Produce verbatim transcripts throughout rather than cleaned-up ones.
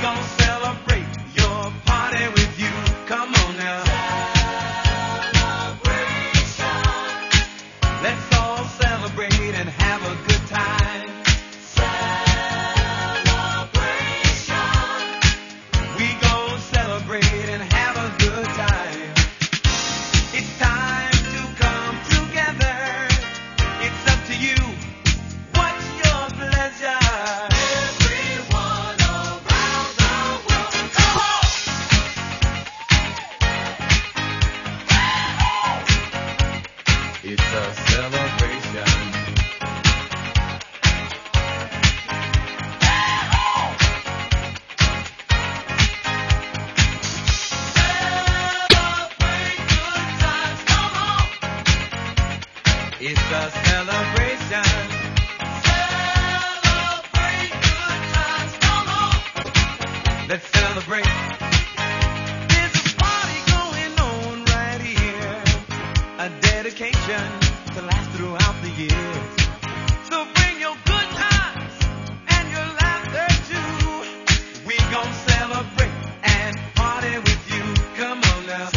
gonna celebrate your party with you. Come on now. Celebration. Let's all celebrate and have a good time. Celebration. We gonna celebrate and have a good time. It's time to come together. It's up to you. What's your pleasure? Everyone around the world, come on! It's a celebration. Celebrate good times, come on! It's a celebration. Celebrate good times, come on! Let's celebrate. There's a party going on right here. A dedication to last throughout the years. So bring your good times and your laughter too. We gon' celebrate and party with you. Come on now.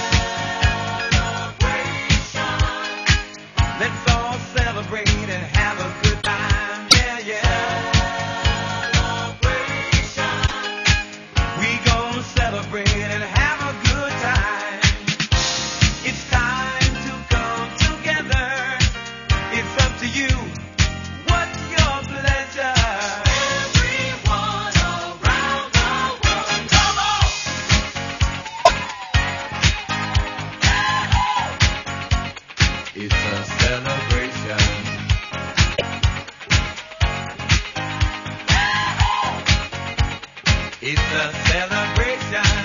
Celebration. Let's all celebrate and have a good time. Yeah, yeah. Celebration. We gon' celebrate and have a good time. It's time to come together. It's up to you. What's your pleasure? Everyone around the world, come on! It's a celebration. It's a celebration.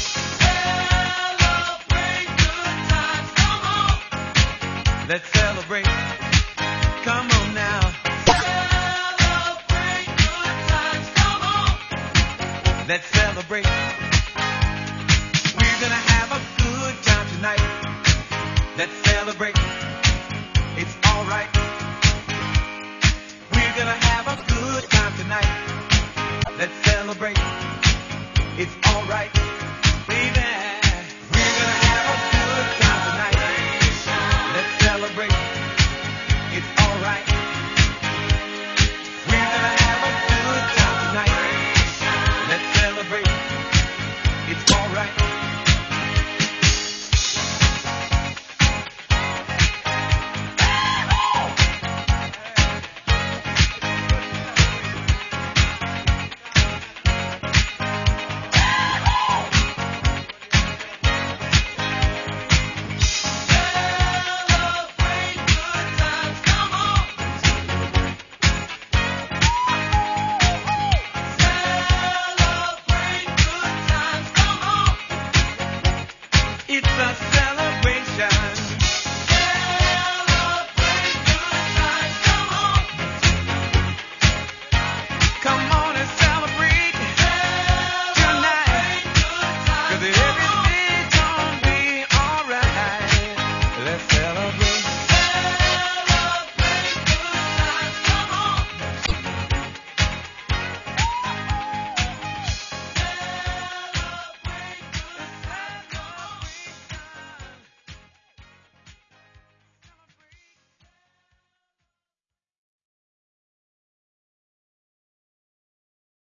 Celebrate good times, come on! Let's celebrate. Come on now. Celebrate good times, come on! Let's celebrate. We're gonna have a good time tonight. Let's celebrate. It's alright. We're gonna have a good time tonight. Let's celebrate. It's alright.